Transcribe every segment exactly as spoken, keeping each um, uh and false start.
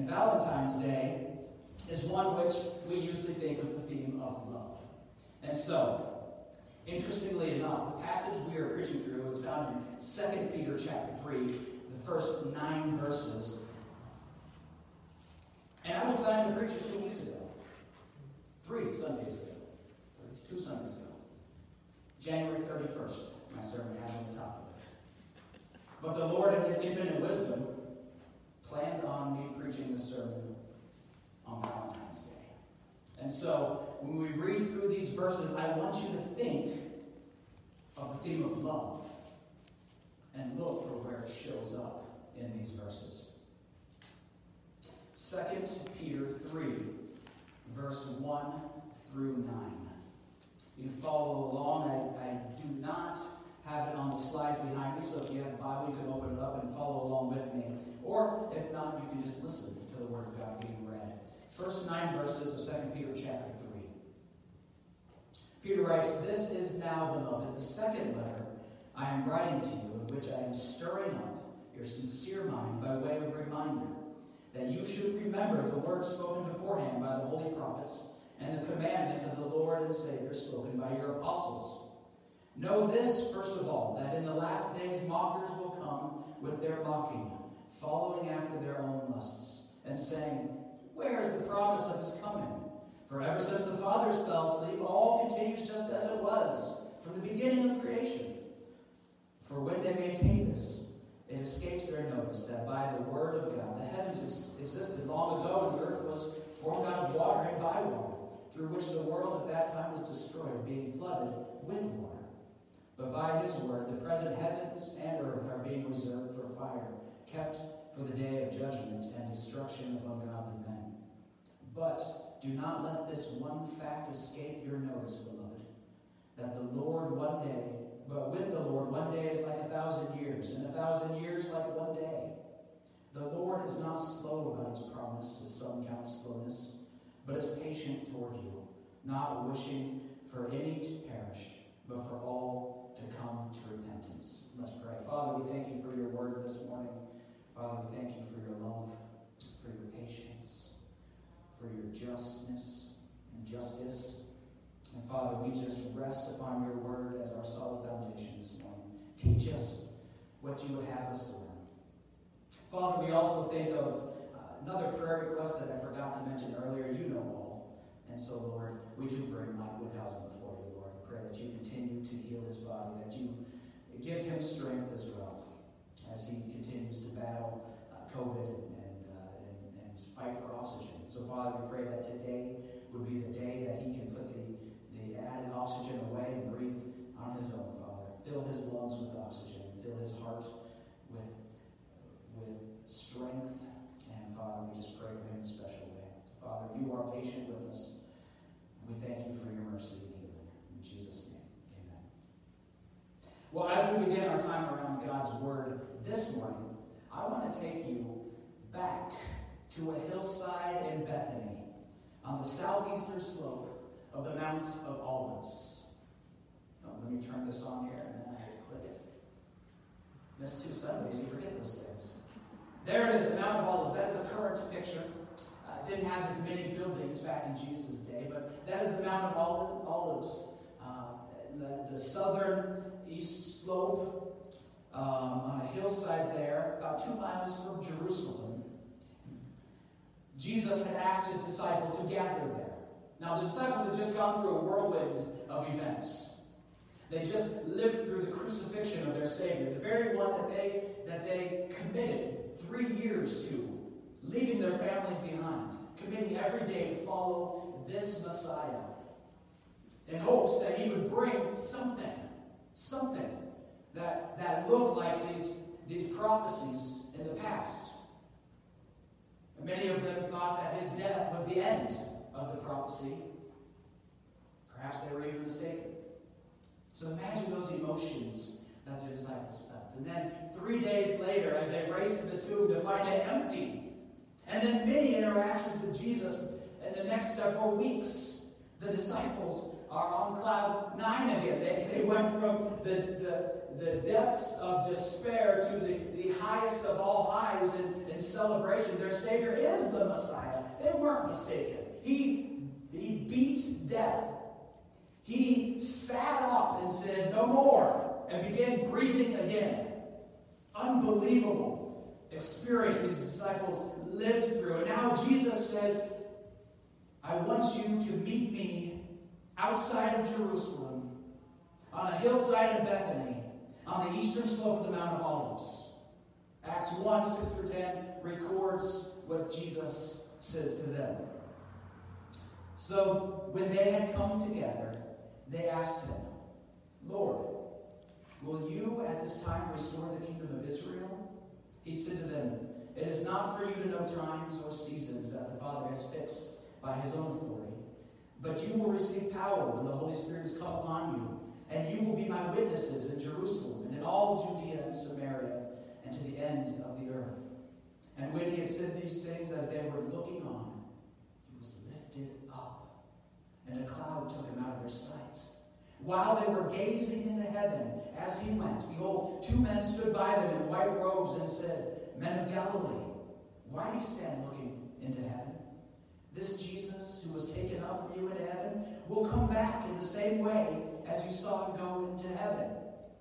Valentine's Day is one which we usually think of the theme of love. And so, interestingly enough, the passage we are preaching through is found in Second Peter chapter three, the first nine verses. And I was planning to preach it two weeks ago. Three Sundays ago. Two Sundays ago. January thirty-first, my sermon has on the top of it. But the Lord, in His infinite wisdom, planned on me preaching this sermon on Valentine's Day. And so, when we read through these verses, I want you to think of the theme of love and look for where it shows up in these verses. Second Peter three, verse one through nine. You can follow along. I, I do not have it on the slides behind me, so if you have a Bible, you can open it up and follow along with me. Or, if not, you can just listen to the Word of God being read. First nine verses of Second Peter chapter three. Peter writes, "This is now, beloved, the second letter I am writing to you, in which I am stirring up your sincere mind by way of reminder, that you should remember the words spoken beforehand by the holy prophets, and the commandment of the Lord and Savior spoken by your apostles. Know this, first of all, that in the last days mockers will come with their mocking, following after their own lusts, and saying, 'Where is the promise of His coming?' For ever since the fathers fell asleep, all continues just as it was from the beginning of creation. For when they maintain this, it escapes their notice that by the word of God the heavens ex- existed long ago, and the earth was formed out of water and by water, through which the world at that time was destroyed, being flooded with water. But by His word the present heavens and earth are being reserved for fire, kept for the day of judgment and destruction of ungodly men. But do not let this one fact escape your notice, beloved, that the Lord one day, but with the Lord one day is like a thousand years, and a thousand years like one day. The Lord is not slow about His promise, as some count slowness, but is patient toward you, not wishing for any to perish, but for all to come to repentance." Let's pray. Father, we thank you for your word this morning. Father, we thank you for your love, for your patience, for your justness and justice. And Father, we just rest upon your word as our solid foundation this morning. Teach us what you would have us learn. Father, we also think of uh, another prayer request that I forgot to mention earlier. You know all. And so, Lord, we do bring Mike Woodhausen before you, Lord. I pray that you continue to heal his body, that you give him strength as well as he continues to battle uh, COVID and, and, uh, and, and fight for oxygen. So, Father, we pray that today would be the day that he can put the, the added oxygen away and breathe on his own, Father. Fill his lungs with oxygen. Fill his heart with, with strength. And, Father, we just pray for him in a special way. Father, you are patient with us. And we thank you for your mercy and healing. In Jesus' name, amen. Well, as we begin our time around God's Word this morning, I want to take you back to a hillside in Bethany on the southeastern slope of the Mount of Olives. Oh, let me turn this on here, and then I click it. Missed two Sundays, you forget those things. There it is, the Mount of Olives. That is a current picture. Uh, didn't have as many buildings back in Jesus' day, but that is the Mount of Olives, uh, the, the southern east slope um, on a hillside there, about two miles from Jerusalem. Jesus had asked his disciples to gather there. Now, the disciples had just gone through a whirlwind of events. They just lived through the crucifixion of their Savior, the very one that they, that they committed three years to, leaving their families behind, committing every day to follow this Messiah in hopes that he would bring something, something that, that looked like these, these prophecies in the past. And many of them thought that his death was the end of the prophecy. Perhaps they were even mistaken. So imagine those emotions that the disciples felt. And then three days later, as they raced to the tomb to find it empty, and then many interactions with Jesus in the next several weeks, the disciples are on cloud nine again. They, they went from the, the, the depths of despair to the, the highest of all highs in, in celebration. Their Savior is the Messiah. They weren't mistaken. He, he beat death. He sat up and said, "No more," and began breathing again. Unbelievable experience these disciples lived through. And now Jesus says, "I want you to meet me outside of Jerusalem, on a hillside in Bethany, on the eastern slope of the Mount of Olives." Acts one, six through ten records what Jesus says to them. So when they had come together, they asked him, "Lord, will you at this time restore the kingdom of Israel?" He said to them, "It is not for you to know times or seasons that the Father has fixed by his own authority, but you will receive power when the Holy Spirit has come upon you, and you will be my witnesses in Jerusalem and in all Judea and Samaria and to the end of the earth." And when he had said these things, as they were looking on, he was lifted up, and a cloud took him out of their sight. While they were gazing into heaven as he went, behold, two men stood by them in white robes and said, "Men of Galilee, why do you stand looking into heaven? This Jesus who was taken up from you into heaven will come back in the same way as you saw him go into heaven."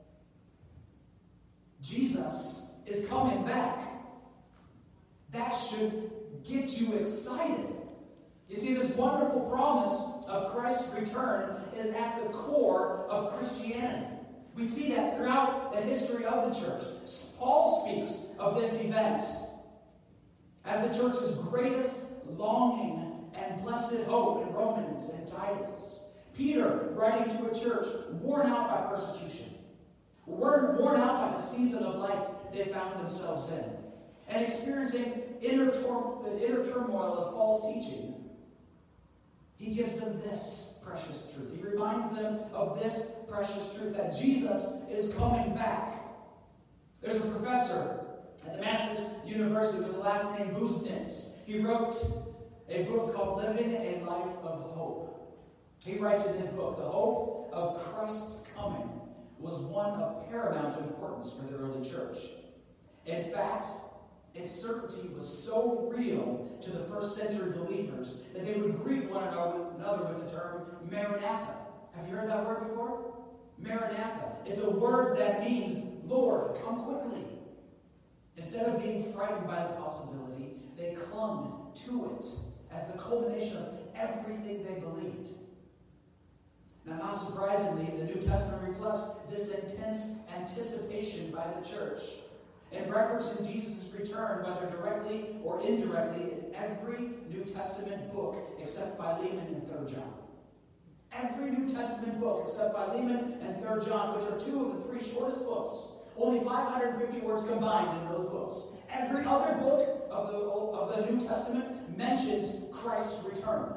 Jesus is coming back. That should get you excited. You see, this wonderful promise of Christ's return is at the core of Christianity. We see that throughout the history of the church. Paul speaks of this event as the church's greatest longing and blessed hope in Romans and Titus. Peter, writing to a church worn out by persecution, worn, worn out by the season of life they found themselves in, and experiencing inner tor- the inner turmoil of false teaching, he gives them this precious truth. He reminds them of this precious truth, that Jesus is coming back. There's a professor at the Masters University with the last name Busnitz. He wrote a book called Living a Life of Hope. He writes in his book, the hope of Christ's coming was one of paramount importance for the early church. In fact, its certainty was so real to the first century believers that they would greet one another with the term Maranatha. Have you heard that word before? Maranatha. It's a word that means, "Lord, come quickly." Instead of being frightened by the possibility, they clung to it as the culmination of everything they believed. Now, not surprisingly, the New Testament reflects this intense anticipation by the church. In referencing Jesus' return, whether directly or indirectly, in every New Testament book except Philemon and Third John. Every New Testament book except Philemon and Third John, which are two of the three shortest books. Only five hundred fifty words combined in those books. Every other book of the, of the New Testament mentions Christ's return.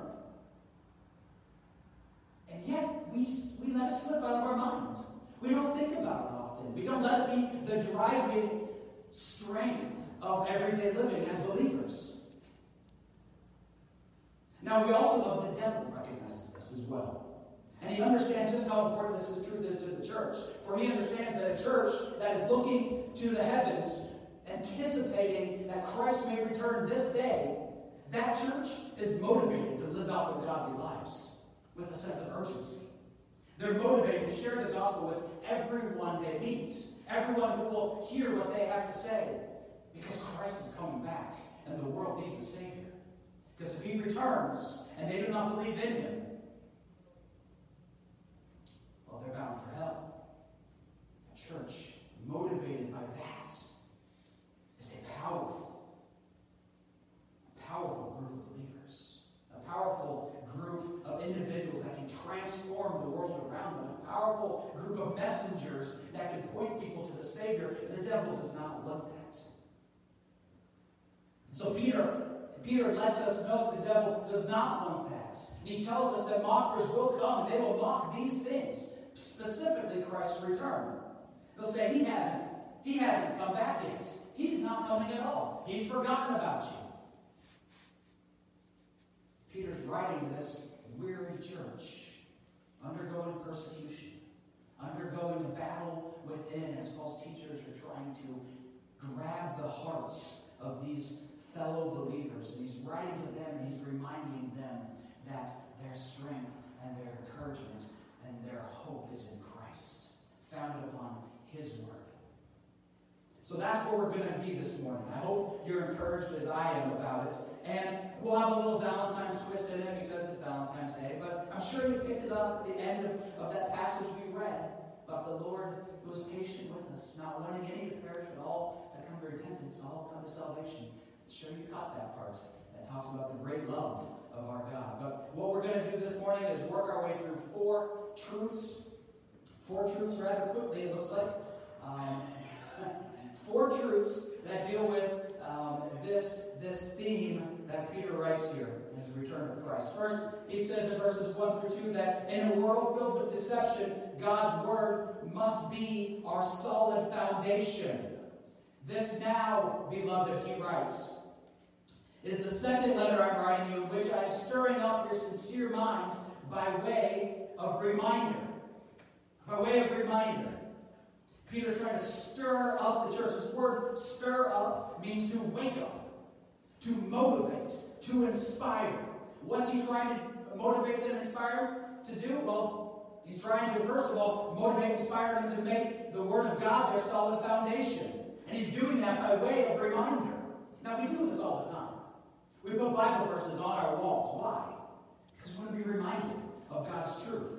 And yet, we, we let it slip out of our mind. We don't think about it often. We don't let it be the driving strength of everyday living as believers. Now, we also know the devil recognizes this as well. And he understands just how important this is, truth is to the church. For he understands that a church that is looking to the heavens, anticipating that Christ may return this day, that church is motivated to live out their godly lives with a sense of urgency. They're motivated to share the gospel with everyone they meet, everyone who will hear what they have to say, because Christ is coming back and the world needs a Savior. Because if he returns and they do not believe in him, well, they're bound for hell. A church motivated by that is a powerful, powerful group of believers. A powerful group of individuals that can transform the world around them. A powerful group of messengers that can point people to the Savior. The devil does not want that. So Peter, Peter lets us know that the devil does not want that. And he tells us that mockers will come and they will mock these things, specifically Christ's return. They'll say, he hasn't, he hasn't come back yet. He's not coming at all. He's forgotten about you. Peter's writing to this weary church undergoing persecution, undergoing a battle within as false teachers are trying to grab the hearts of these fellow believers. And he's writing to them, and he's reminding them that their strength and their encouragement and their hope is in Christ, founded upon his word. So that's where we're going to be this morning. I hope you're encouraged as I am about it. And we'll have a little Valentine's twist in it because it's Valentine's Day. But I'm sure you picked it up at the end of, of that passage we read about the Lord who was patient with us, not wanting any to perish, but all that come to repentance, all come to salvation. I'm sure you caught that part. That talks about the great love of our God. But what we're going to do this morning is work our way through four truths. Four truths rather quickly, it looks like. Um, four truths that deal with um, this, this theme that Peter writes here, his return to Christ. First, he says in verses one through two that in a world filled with deception, God's word must be our solid foundation. This now, beloved, he writes, is the second letter I'm writing you, in which I am stirring up your sincere mind by way of reminder. By way of reminder. Peter's trying to stir up the church. This word stir up means to wake up, to motivate, to inspire. What's he trying to motivate them and inspire them to do? Well, he's trying to, first of all, motivate and inspire them to make the Word of God their solid foundation. And he's doing that by way of reminder. Now, we do this all the time. We put Bible verses on our walls. Why? Because we want to be reminded of God's truth.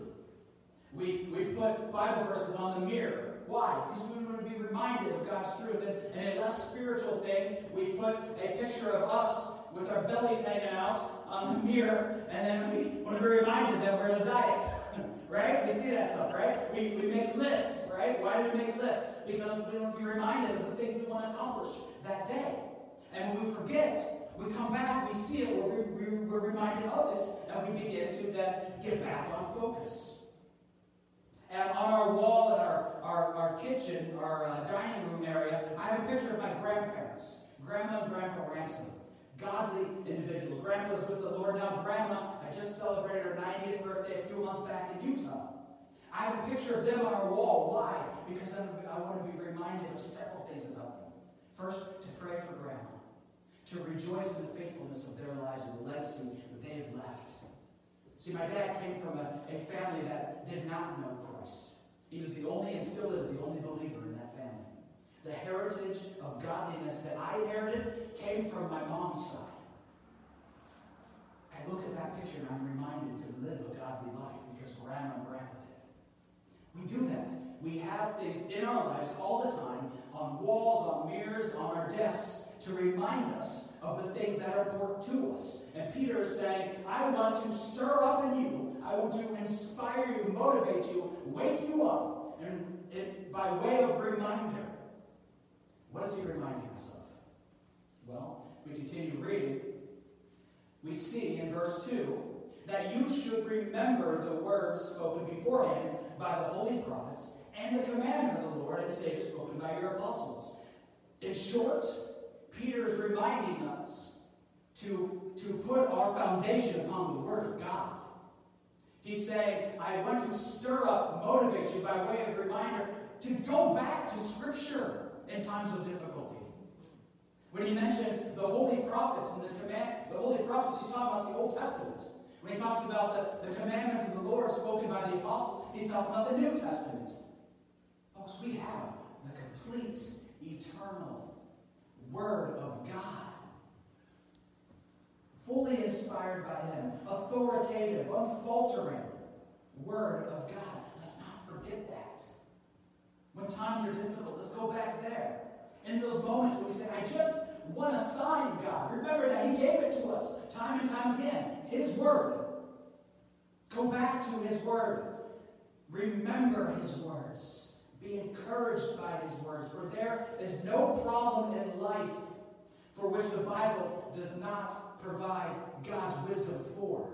We, we put Bible verses on the mirror. Why? Because we want to be reminded of God's truth. And, and a less spiritual thing, we put a picture of us with our bellies hanging out on the mirror, and then we want to be reminded that we're on a diet. Right? We see that stuff, right? We, we make lists, right? Why do we make lists? Because we want to be reminded of the things we want to accomplish that day. And when we forget, we come back, we see it, we're, we're, we're reminded of it, and we begin to then get back on focus. And on our wall in our, our, our kitchen, our uh, dining room area, I have a picture of my grandparents, Grandma and Grandpa Ransom. Godly individuals. Grandpa's with the Lord now. Grandma, I just celebrated her ninetieth birthday a few months back in Utah. I have a picture of them on our wall. Why? Because I'm, I want to be reminded of several things about them. First, to pray for Grandma. To rejoice in the faithfulness of their lives and the legacy that they have left. See, my dad came from a, a family that did not know Christ. He was the only, and still is the only believer in that family. The heritage of godliness that I inherited came from my mom's side. I look at that picture and I'm reminded to live a godly life because Grandma and Grandpa did. We do that. We have things in our lives all the time, on walls, on mirrors, on our desks, to remind us of the things that are important to us. And Peter is saying, I want to stir up in you, I want to inspire you, motivate you, wake you up, and it, by way of reminder. What is he reminding us of? Well, we continue reading. We see in verse two that you should remember the words spoken beforehand by the holy prophets and the commandment of the Lord and Savior spoken by your apostles. In short, Peter is reminding us to, to put our foundation upon the Word of God. He's saying, I want to stir up, motivate you by way of reminder to go back to Scripture in times of difficulty. When he mentions the holy prophets and the command, the holy prophets, he's talking about the Old Testament. When he talks about the, the commandments of the Lord spoken by the apostles, he's talking about the New Testament. Folks, we have the complete, eternal Word of God. Fully inspired by him, authoritative, unfaltering Word of God. Let's not forget that. When times are difficult, let's go back there. In those moments when we say, I just want a sign, God. Remember that he gave it to us time and time again. His Word. Go back to his Word. Remember his words. Be encouraged by his words. For there is no problem in life for which the Bible does not provide God's wisdom for.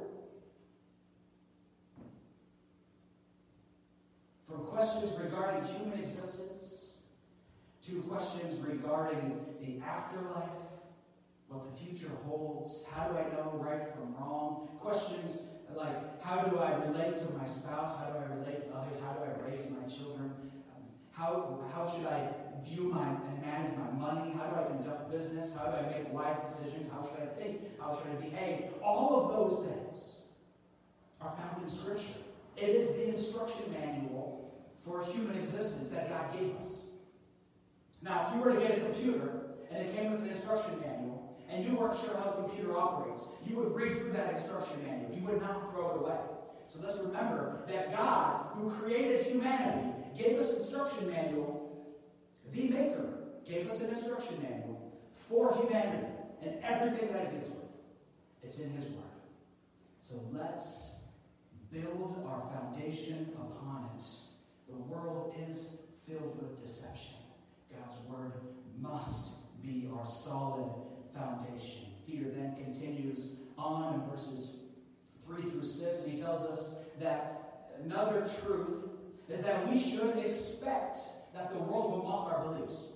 From questions regarding human existence to questions regarding the afterlife, what the future holds, how do I know right from wrong, questions Like, how do I relate to my spouse? How do I relate to others? How do I raise my children? How, how should I view my and manage my money? How do I conduct business? How do I make wise decisions? How should I think? How should I behave? All of those things are found in Scripture. It is the instruction manual for human existence that God gave us. Now, if you were to get a computer and it came with an instruction manual, and you weren't sure how the computer operates, you would read through that instruction manual. You would not throw it away. So let's remember that God, who created humanity, gave us an instruction manual. The Maker gave us an instruction manual for humanity and everything that it deals with. It's in His Word. So let's build our foundation upon it. The world is filled with deception. God's Word must be our solid foundation. Peter then continues on in verses three through six, and he tells us that another truth is that we should expect that the world will mock our beliefs.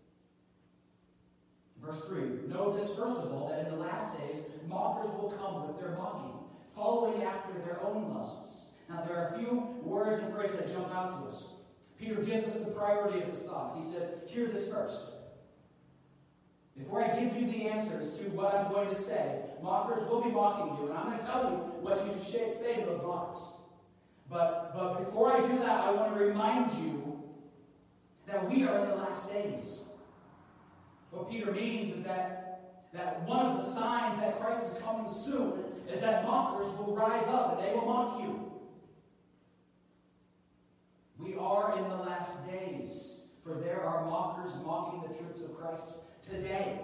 Verse three, know this first of all, that in the last days mockers will come with their mocking, following after their own lusts. Now there are a few words and phrases that jump out to us. Peter gives us the priority of his thoughts. He says, hear this first. Before I give you the answers to what I'm going to say, mockers will be mocking you, and I'm going to tell you what you should say to those mockers. But, but before I do that, I want to remind you that we are in the last days. What Peter means is that, that one of the signs that Christ is coming soon is that mockers will rise up and they will mock you. We are in the last days, for there are mockers mocking the truths of Christ today.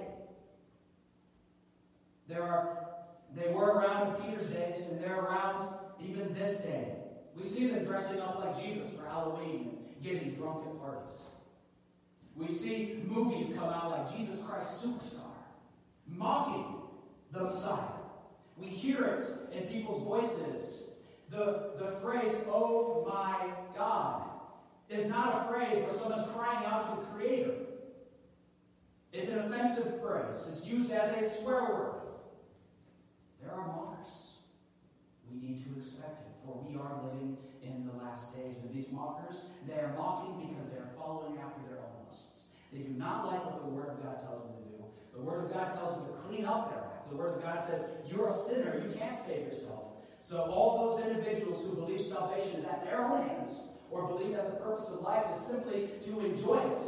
There are, they were around in Peter's days, and they're around even this day. We see them dressing up like Jesus for Halloween and getting drunk at parties. We see movies come out like Jesus Christ Superstar, mocking the Messiah. We hear it in people's voices. The, the phrase, oh my God, is not a phrase where someone's crying out to the Creator. It's an offensive phrase. It's used as a swear word. There are mockers. We need to expect it, for we are living in the last days. And these mockers, they are mocking because they are following after their own lusts. They do not like what the Word of God tells them to do. The Word of God tells them to clean up their act. The Word of God says, you're a sinner. You can't save yourself. So all those individuals who believe salvation is at their own hands, or believe that the purpose of life is simply to enjoy it,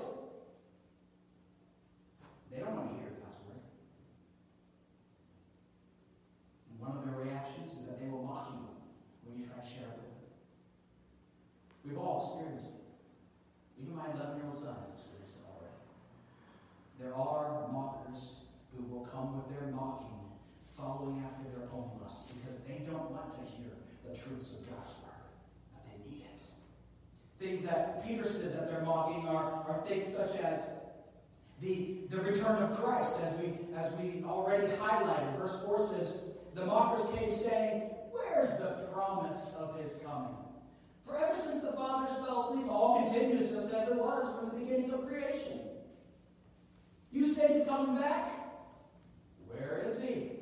they don't want to hear God's Word. And one of their reactions is that they will mock you when you try to share it with them. We've all experienced it. Even my eleven-year-old son has experienced it already. There are mockers who will come with their mocking, following after their own lusts, because they don't want to hear the truths of God's Word, that they need it. Things that Peter says that they're mocking are, are things such as the, the return of Christ, as we, as we already highlighted. Verse four says, the mockers came saying, where's the promise of his coming? For ever since the fathers fell asleep, all continues just as it was from the beginning of creation. You say he's coming back? Where is he?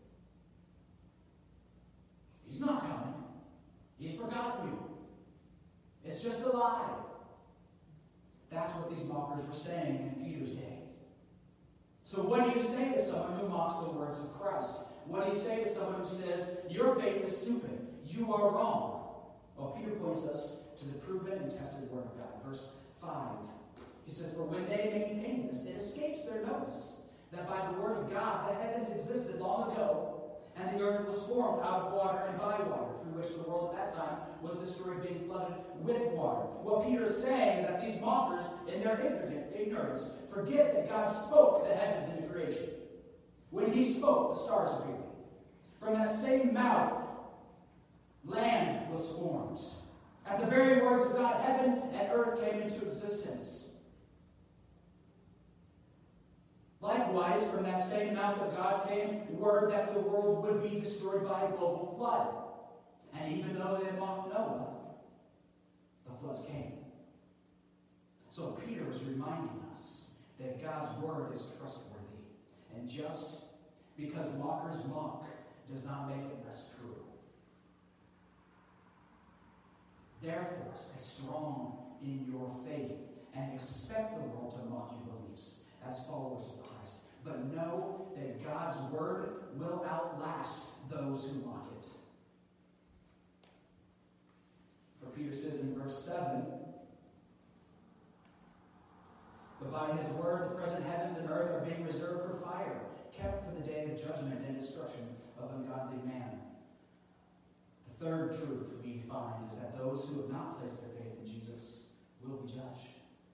He's not coming. He's forgotten you. It's just a lie. That's what these mockers were saying in Peter's day. So what do you say to someone who mocks the words of Christ? What do you say to someone who says, your faith is stupid, you are wrong? Well, Peter points us to the proven and tested Word of God. Verse five. He says, for when they maintain this, it escapes their notice that by the Word of God the heavens existed long ago, and the earth was formed out of water and by water, through which the world at that time was destroyed, being flooded with water. What Peter is saying is that these mockers, in their ignorance, forget that God spoke the heavens into creation. When he spoke, the stars appeared. From that same mouth, land was formed. At the very words of God, heaven and earth came into existence. Likewise, from that same mouth of God came word that the world would be destroyed by a global flood. And even though they mocked Noah, the floods came. So Peter is reminding us that God's Word is trustworthy. And just because mockers mock does not make it less true. Therefore, stay strong in your faith and expect the world to mock your beliefs as followers of Christ. But know that God's word will outlast those who mock it. For Peter says in verse seven, but by his word the present heavens and earth are being reserved for fire, kept for the day of judgment and destruction of ungodly man. The third truth we find is that those who have not placed their faith in Jesus will be judged.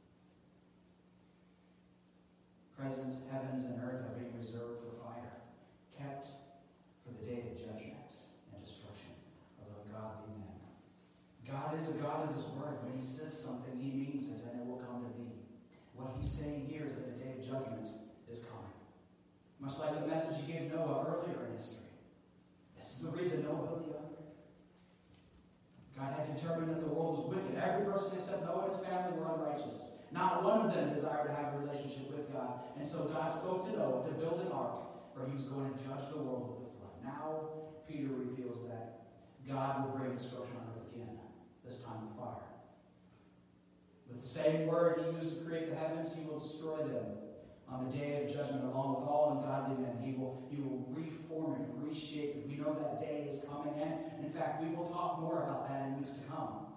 Present heavens and earth are being reserved for fire, kept for the day of judgment and destruction of ungodly men. God is a God of his word. When he says something, he means it, and it will come to be. What he's saying here is that a day of judgment is coming. Much like the message he gave Noah earlier in history. This is the reason Noah built the ark. God had determined that the world was wicked. Every person except Noah and his family were unrighteous. Not one of them desired to have a relationship with God. And so God spoke to Noah to build an ark, for he was going to judge the world with the flood. Now, Peter reveals that God will bring destruction on earth again, this time with fire. With the same word he used to create the heavens, he will destroy them on the day of judgment along with all ungodly men. He will, he will reform it, reshape it. We know that day is coming, and in fact, we will talk more about that in weeks to come.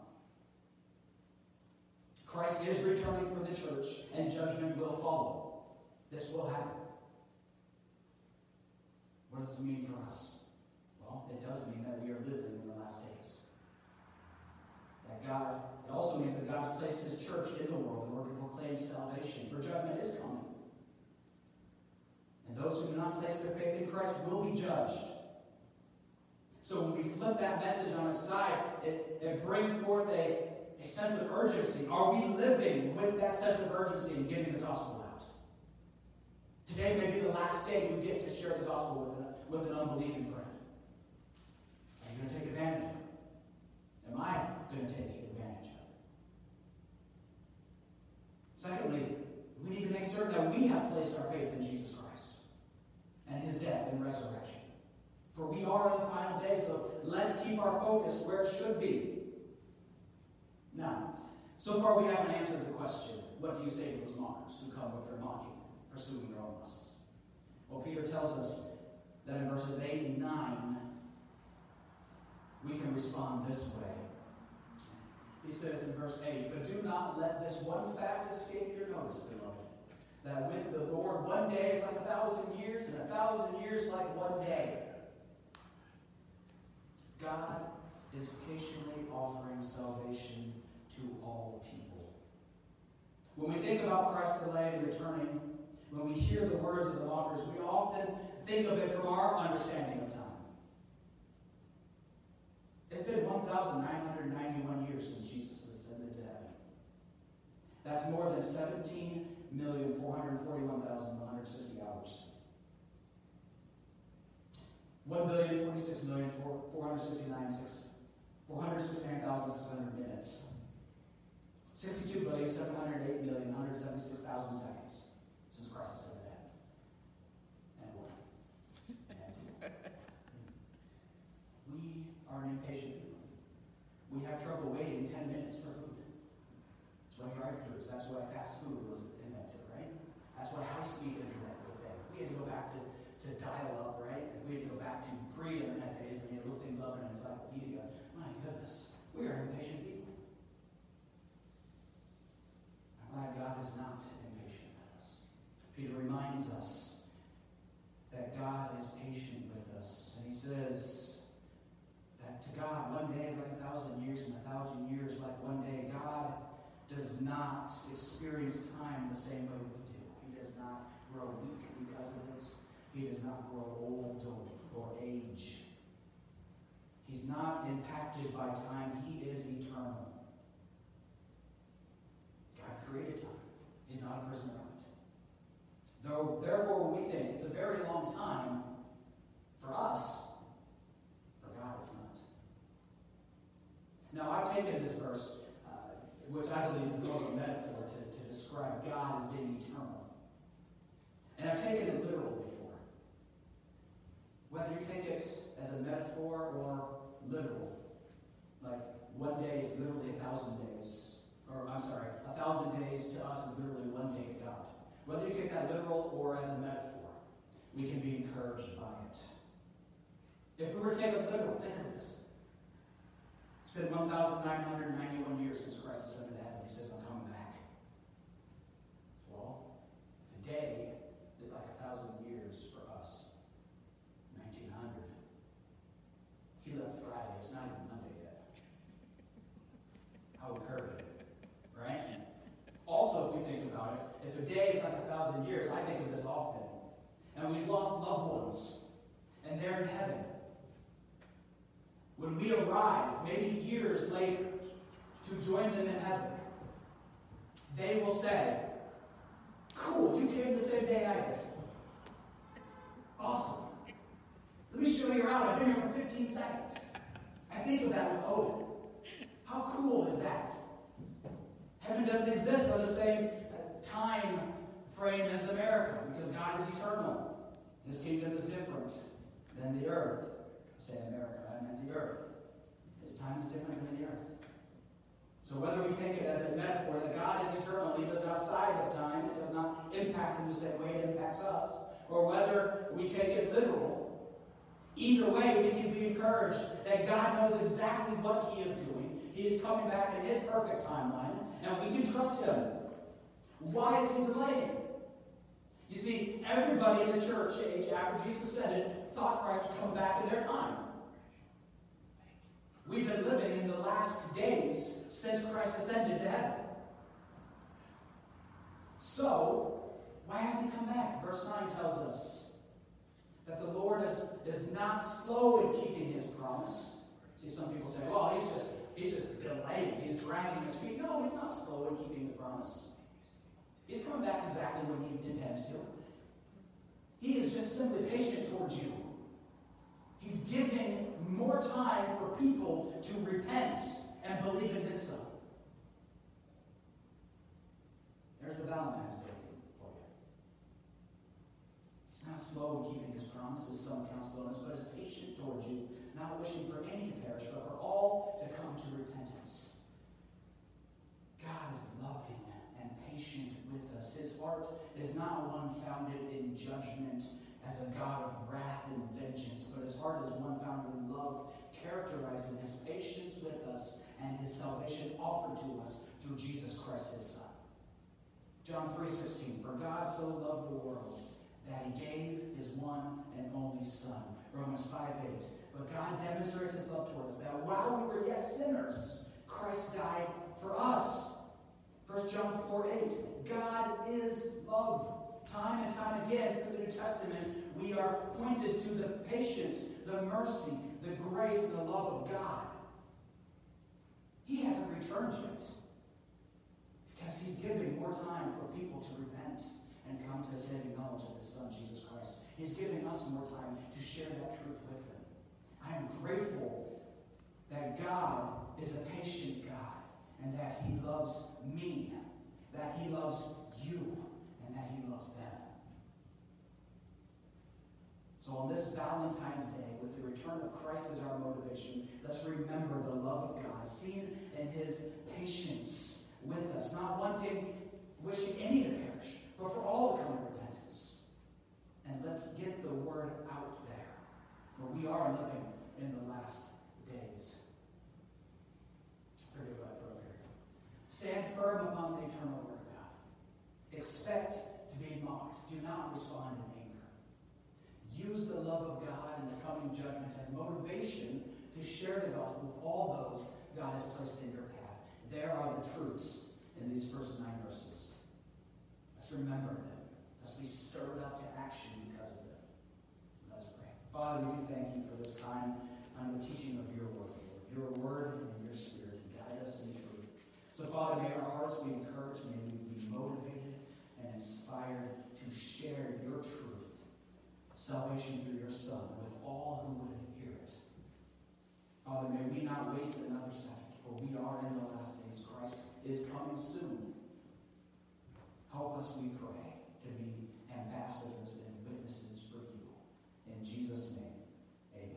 Christ is returning for the church, and judgment will follow. This will happen. What does it mean for us? Well, it does mean that we are living in the last days. That God, it also means that God has placed his church in the world in order to proclaim salvation, for judgment is coming. And those who do not place their faith in Christ will be judged. So when we flip that message on its side, it, it brings forth a, a sense of urgency. Are we living with that sense of urgency and getting the gospel out? Today may be the last day you get to share the gospel with an, with an unbelieving friend. Are you going to take advantage of it? Am I going to take advantage of it? Secondly, we need to make certain that we have placed our faith in Jesus Christ and his death and resurrection. For we are in the final day, so let's keep our focus where it should be. Now, so far we haven't answered the question, what do you say to those mockers who come with their mocking, pursuing their own lusts? Well, Peter tells us that in verses eight and nine, we can respond this way. He says in verse eight, but do not let this one fact escape your notice, beloved, that with the Lord one day is like a thousand years, and a thousand years like one day. God is patiently offering salvation to all people. When we think about Christ's delay in returning, when we hear the words of the mockers, we often think of it from our understanding of time. It's been one thousand nine hundred ninety-one years since Jesus ascended to heaven. That's more than seventeen million four hundred forty-one thousand one hundred sixty hours. one billion forty-six million four hundred sixty-nine thousand six hundred minutes. sixty-two billion seven hundred eight million one hundred seventy-six thousand seconds since Christ ascended to heaven. And one. And two. We are an impatient people. We have trouble waiting ten minutes for food. That's why drive-thrus, that's why fast food was invented, right? That's why high-speed internet is a thing. If we had to go back to, to dial-up, right? If we had to go back to pre-internet days when you had to look things up in an encyclopedia, my goodness, we are impatient people. I'm glad God is not impatient with us. Peter reminds us that God is patient with us. And he says that to God, one day is like a thousand years, and a thousand years like one day. God does not experience time the same way we do. He does not grow weak because of it. He does not grow old or, or age. He's not impacted by time. He is eternal. God created time. He's not a prisoner of it. Though, therefore, we think it's a very long time for us, for God it's not. Now, I've taken this verse, uh, which I believe is more of a metaphor to, to describe God as being eternal. And I've taken it literal before. Whether you take it as a metaphor or literal, like one day is literally a thousand days. Or, I'm sorry, a thousand days to us is literally one day to God. Whether you take that literal or as a metaphor, we can be encouraged by it. If we were to take it literal, think of this. It's been one thousand nine hundred ninety-one years since Christ ascended to heaven. He says, I'm coming back. Well, a day is like a thousand years for us. nineteen hundred. He left Friday. It's not even Monday yet. How encouraging. Right? Also, if you think about it, if a day is like a thousand years, I think of this often. And we've lost loved ones. And they're in heaven. When we arrive, maybe years later, to join them in heaven, they will say, cool, you came the same day I did. Awesome. Let me show you around. I've been here for fifteen seconds. I think of that with Owen. How cool is that? Heaven doesn't exist on the same time frame as America, because God is eternal. His kingdom is different than the earth. I say America, I meant the earth. His time is different than the earth. So whether we take it as a metaphor that God is eternal, He lives outside of time, it does not impact Him the same way it impacts us, or whether we take it literal, either way we can be encouraged that God knows exactly what He is doing. He is coming back in His perfect timeline, and we can trust Him. Why is He delaying? You see, everybody in the church age after Jesus ascended thought Christ would come back in their time. We've been living in the last days since Christ ascended to heaven. So, why hasn't He come back? Verse nine tells us that the Lord is, is not slow in keeping His promise. See, some people say, well, He's just, he's just delaying. He's dragging His feet. No, He's not slow in keeping His promise. He's coming back exactly when He intends to. He is just simply patient towards you. He's giving more time for people to repent and believe in His Son. There's the Valentine's Day for you. He's not slow in keeping His promises. Some count slowness, but is patient towards you, not wishing for any to perish, but for all to come to repentance. God is loving and patient with us. His heart is not one founded in judgment as a God of wrath and vengeance, but His heart is one founded in love, characterized in His patience with us and His salvation offered to us through Jesus Christ, His Son. John three sixteen, for God so loved the world that He gave His one and only Son. Romans five eight, but God demonstrates His love toward us, that while we were yet sinners, Christ died for us. First John four eight, God is love. Time and time again through the New Testament, we are pointed to the patience, the mercy, the grace, and the love of God. He hasn't returned yet because He's giving more time for people to repent and come to saving knowledge of His Son, Jesus Christ. He's giving us more time to share that truth with them. I am grateful that God is a patient God, and that He loves me, that He loves you, and that He loves them. So on this Valentine's Day, with the return of Christ as our motivation, let's remember the love of God, seen in His patience with us, not wanting, wishing any to perish, but for all to come to repentance. And let's get the word out there, for we are living in the last days. Forget what I wrote here. Stand firm upon the eternal word of God. Expect to be mocked. Do not respond in anger. Use the love of God in the coming judgment as motivation to share the gospel with all those God has placed in your path. There are the truths in these first nine verses. Let's remember them. Let's be stirred up to action because of them. Let us pray. Father, we do thank You for this time and the teaching of Your word, Lord. Your word and Your Spirit guide us in truth. So, Father, may our hearts be encouraged, may we be motivated and inspired to share Your truth, salvation through Your Son, with all who would hear it. Father, may we not waste another second, for we are in the last days. Christ is coming soon. Help us, we pray, to be ambassadors